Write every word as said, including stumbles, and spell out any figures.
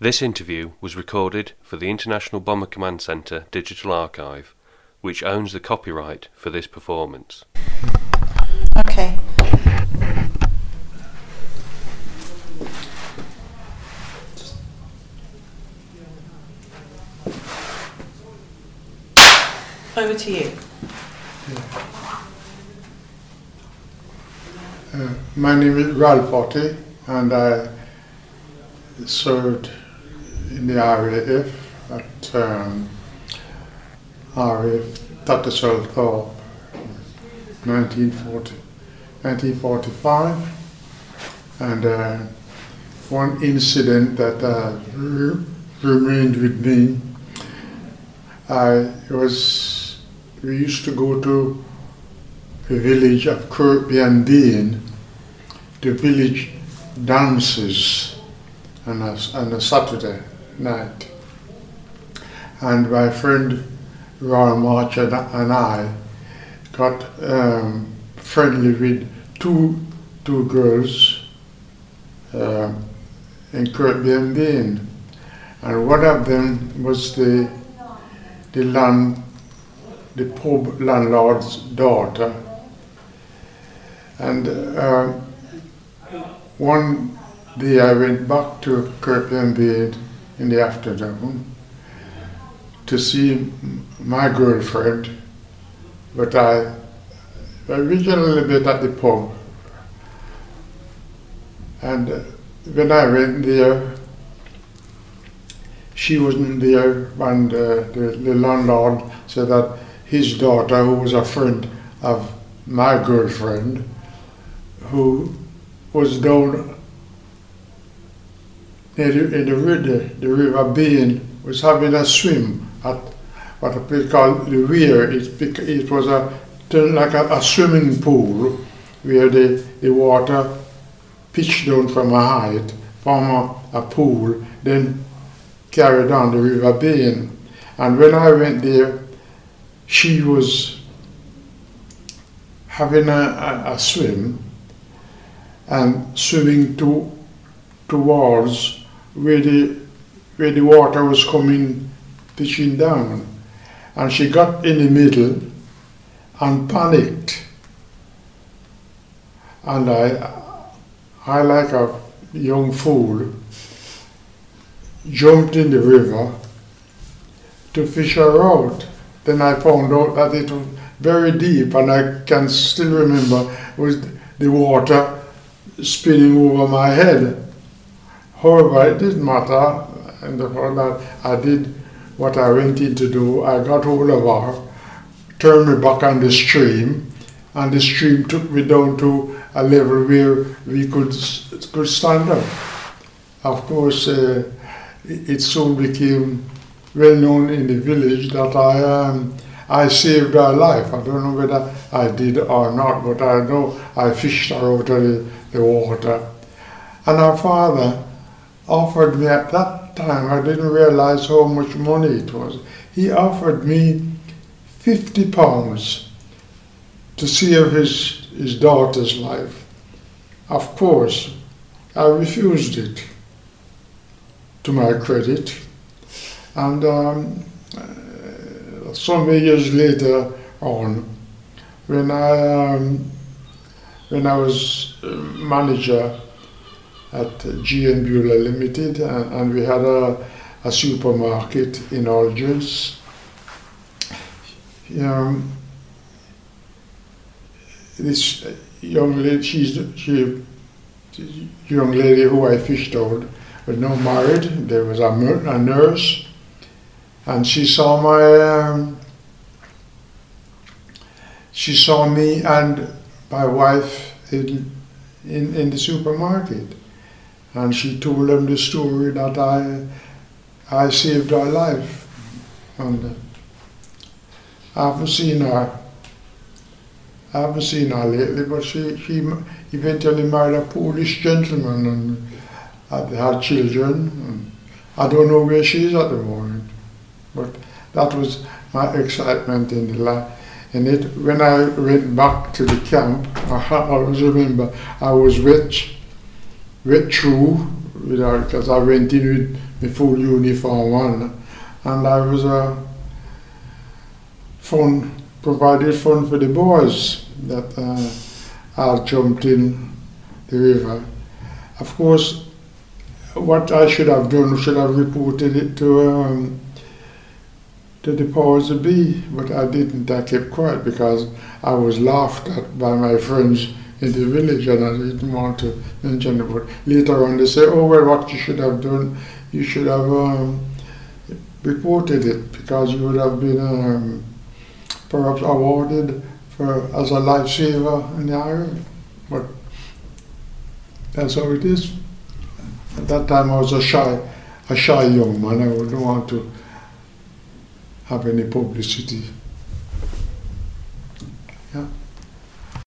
This interview was recorded for the International Bomber Command Centre Digital Archive, which owns the copyright for this performance. Okay. Over to you. Uh, my name is Ralph Otte, and I served in the R A F at um, R A F Tattersall Thorpe, nineteen forty, nineteen forty-five, and uh, one incident that uh, re- remained with me. I was, we used to go to the village of Kirkby-on-Dean, the village dances on a, on a Saturday night. And my friend Roy March and, and I got um, friendly with two, two girls uh, in Kirkby-on-Dean. And one of them was the the land, the pub landlord's daughter. And uh, one day I went back to Kirkby-on-Dean in the afternoon to see my girlfriend, but I originally met at the pub. And when I went there, she wasn't there, and uh, the, the landlord said that his daughter, who was a friend of my girlfriend, who was down near the, in the river, the river Bain, was having a swim at what a place called the Weir. It, it was a like a, a swimming pool where the, the water pitched down from a height, from a, a pool, then carried down the river Bain. And when I went there, she was having a, a, a swim and swimming to, towards where the, where the water was coming, pitching down. And she got in the middle and panicked. And I, I like a young fool, jumped in the river to fish her out. Then I found out that it was very deep, and I can still remember was the water spinning over my head. However, it didn't matter, and for that I did what I went in to do. I got hold of her, turned me back on the stream, and the stream took me down to a level where we could could stand up. Of course, uh, it soon became well known in the village that I um, I saved her life. I don't know whether I did or not, but I know I fished her out of the, the water. And her father offered me at that time, I didn't realize how much money it was, he offered me fifty pounds to save his, his daughter's life. Of course, I refused it, to my credit. And um, uh, some years later on, when I um, when I was uh, manager at G N Buller Limited, and, and we had a, a supermarket in Aldridge. Um, this young lady, she's she, young lady who I fished out, was now married. There was a, a nurse, and she saw my um, she saw me and my wife in, in in the supermarket, and she told them the story that I I saved her life, and I haven't seen her. I haven't seen her lately, but she she eventually married a Polish gentleman and had, had children. And I don't know where she is at the moment, but that was my excitement in the life. In it, when I went back to the camp, I always remember I was wet, wet through, because I went in with my full uniform on, and I was uh, fun, provided fun for the boys that uh, I jumped in the river. Of course, what I should have done, should have reported it to um, to the powers that be, but I didn't. I kept quiet because I was laughed at by my friends in the village, and I didn't want to mention it. But later on, they say, "Oh well, what you should have done, you should have um, reported it, because you would have been um, perhaps awarded for as a lifesaver in the island." But that's how it is. At that time, I was a shy, a shy young man. I wouldn't want to have any publicity. Yeah.